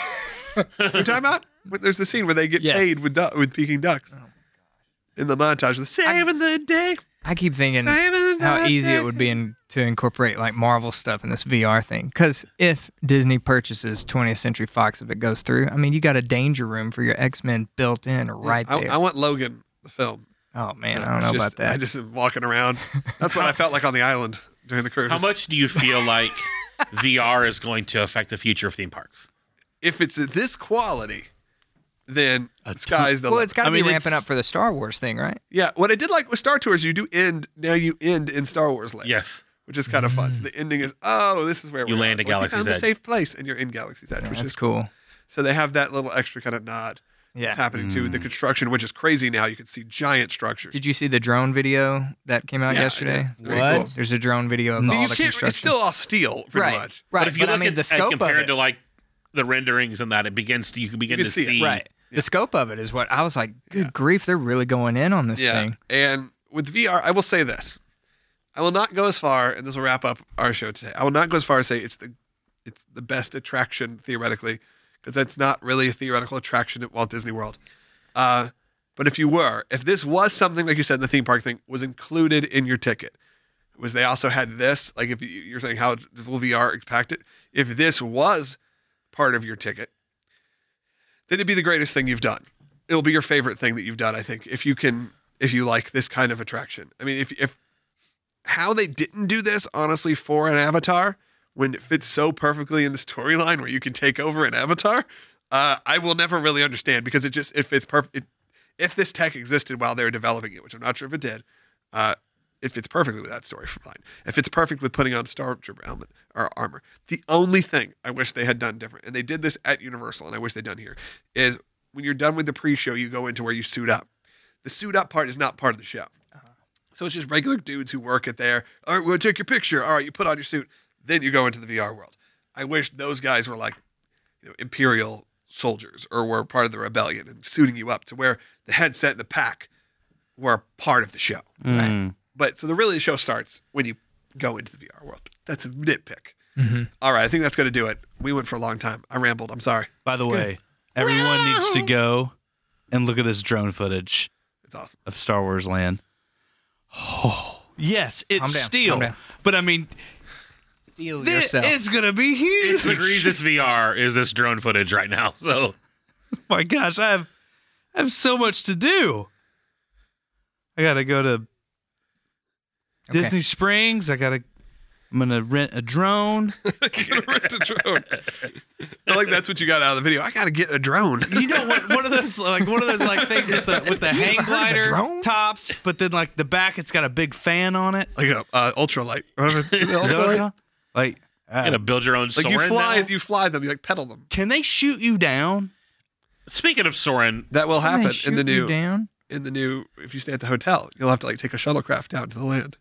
You talking about? When there's the scene where they get Yes. paid with du- with Peking ducks. In the montage, the saving the day. I keep thinking Saving how the easy day. it would be in, to incorporate like Marvel stuff in this V R thing. Because if Disney purchases twentieth Century Fox, if it goes through, I mean, you got a danger room for your X-Men built in right I, there. I want Logan, the film. oh man, I don't It's know just- about that. I just am walking around. That's what I felt like on the island during the cruise. How much do you feel like V R is going to affect the future of theme parks? If it's this quality, then sky's the well, limit. it's got to I be mean, ramping it's- up for the Star Wars thing, right? Yeah, what I did like with Star Tours, you do end, now you end in Star Wars land. Yes. Which is kind of fun. So the ending is, oh, this is where You we're land at. at Like, we Galaxy's found the Edge. safe place, and you're in Galaxy's Edge, which That's is cool. cool. So they have that little extra kind of nod Yeah. that's happening to the construction, which is crazy now. You can see giant structures. Did you see the drone video that came out Yeah, I yesterday? did. Very What? cool. There's a drone video of You all the can't- construction. it's still all steel, pretty right, much. right. But if you look I mean, at the and scope of compared it, to like the renderings and that, it begins to you can begin can to see it. see. right. The scope of it is what I was like. Good Yeah. grief, they're really going in on this Yeah. thing. And with V R, I will say this. I will not go as far, and this will wrap up our show today. I will not go as far as say it's the it's the best attraction theoretically, because that's not really a theoretical attraction at Walt Disney World. Uh, but if you were, if this was something like you said, the theme park thing was included in your ticket, was they also had this, like if you- you're saying how will V R impact it, if this was part of your ticket, then it'd be the greatest thing you've done. It'll be your favorite thing that you've done, I think, if you can, if you like this kind of attraction. I mean, if if how they didn't do this, honestly, for an Avatar, when it fits so perfectly in the storyline where you can take over an Avatar, uh, I will never really understand because it just, if it's perfect, it, if this tech existed while they were developing it, which I'm not sure if it did, uh, it fits perfectly with that story, fine. If it's perfect with putting on a Stormtrooper helmet or armor, the only thing I wish they had done different, and they did this at Universal, and I wish they'd done here, is when you're done with the pre-show, you go into where you suit up. The suit up part is not part of the show. So it's just regular dudes who work it there. All right, we'll take your picture. All right, you put on your suit. Then you go into the V R world. I wish those guys were like, you know, Imperial soldiers or were part of the rebellion and suiting you up to where the headset and the pack were part of the show. Mm. But so the really the show starts when you go into the V R world. That's a nitpick. Mm-hmm. All right, I think that's going to do it. We went for a long time. I rambled. I'm sorry. By the way, everyone needs to go and look at this drone footage It's awesome. of Star Wars Land. Oh, yes, it's Calm down, steel. calm down. But I mean, Steal thi- yourself. it's going to be huge. It's the greatest V R is this drone footage right now. So Oh my gosh, I have, I have so much to do. I got to go to Okay. Disney Springs. I got to, I'm going to rent a drone. Rent a drone. I like that's what you got out of the video. I got to get a drone. You know what? One of those like one of those like things with the with the hang glider drone? tops, but then like the back, it's got a big fan on it. Like a uh, ultralight. Is that what it's called? Like, uh, you're gonna build your own Like you Soren fly, now? you fly them, you like pedal them. can they shoot you down? Speaking of Soren, That will Can they happen in shoot the you new down? in the new. If you stay at the hotel, you'll have to like take a shuttlecraft down to the land.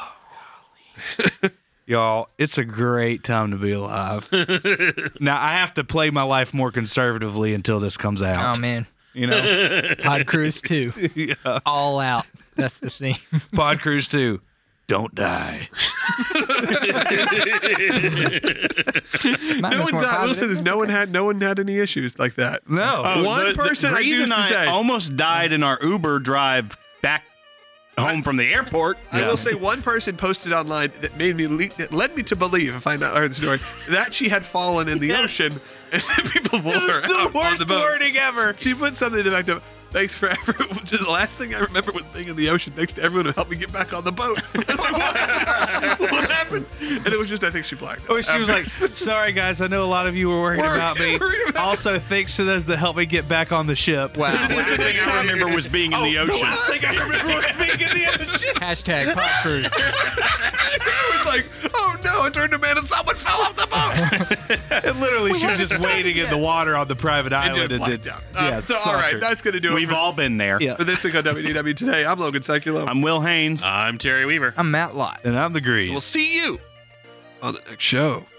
Y'all, it's a great time to be alive. Now I have to play my life more conservatively until this comes out. Oh man, You know, Pod Cruise two, all out. That's the scene. Pod Cruise two. Don't die. Mine No was one more died. positive. Listen, is no one had no one had any issues like that. No. Oh, One the- the person I reason used to I say. almost died in our Uber drive back home from the airport. I will say one person posted online that made me le- that led me to believe, if I not heard the story, that she had fallen in the Yes. ocean and then people pulled her It's the out on the worst boat. wording ever. She put something in the back of, thanks for ever. The last thing I remember was being in the ocean. Thanks to everyone who helped me get back on the boat. I'm like, what? What happened? And it was just, I think she blacked out. Oh, she was like, sorry, guys. I know a lot of you were worried Worried- about me. worried about- Also, thanks to those that helped me get back on the ship. Wow. Last thing I remember was being in the Oh, the ocean. last thing I remember was being in the ocean. Hashtag Pod Cruise. I was like, oh no, I turned to man and someone fell off the boat. And literally, she was just waiting in the water on the private And island. just And blacked did, out. yeah, Uh, so, all right, sauntered. that's going to do it. We've for, all been there. Yeah. for this week on W D W Today. I'm Logan Sekulow. I'm Will Haynes. I'm Terry Weaver. I'm Matt Lott. And I'm the Grease. We'll see you on the next show.